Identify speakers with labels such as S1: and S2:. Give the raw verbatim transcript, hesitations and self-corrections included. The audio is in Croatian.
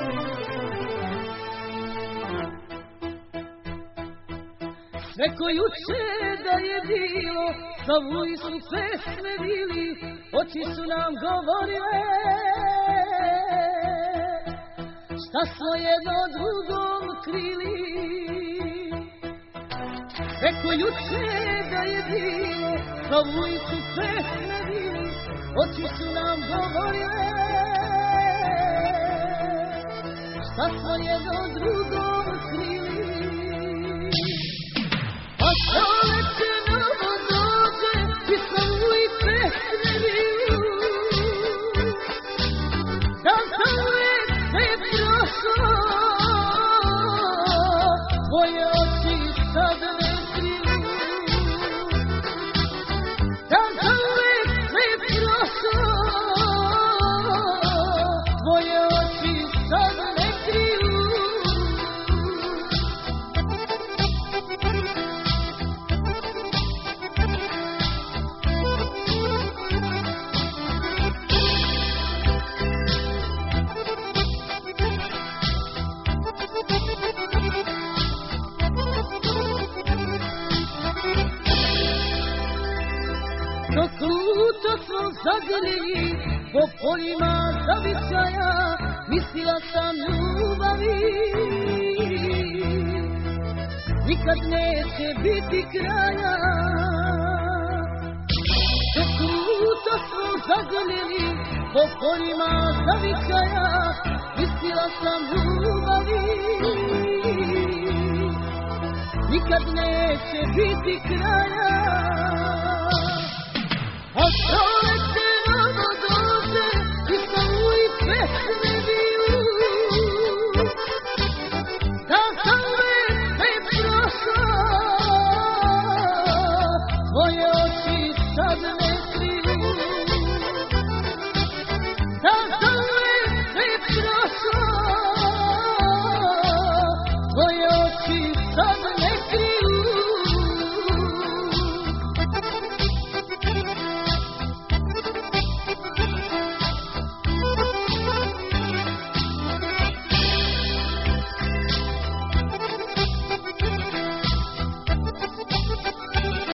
S1: Sve ko juče da je bilo, zovu su pesme bili, oči su nam govorile šta smo jedno drugom krili. Sve ko juče da je bilo, zovu su pesme bili, oči su nam govorile šta smo jedno drugom krili. A čovječe novo dođe i slovu i pesme bili, da za uvijek sve prošlo, tvoje oči sad ne kriju. Da za uvijek sve prošlo, tvoje oči sad ne kriju. Dok luto smo zagrljeni po poljima zavičaja, mislila sam ljubavi nikad neće biti kraja. Dok luto smo zagrljeni po poljima zavičaja, mislila sam ljubavi nikad neće biti kraja. A čovječe novo dođe i slovu i pesme bili, da za uvijek sve prošlo, tvoje oči sad ne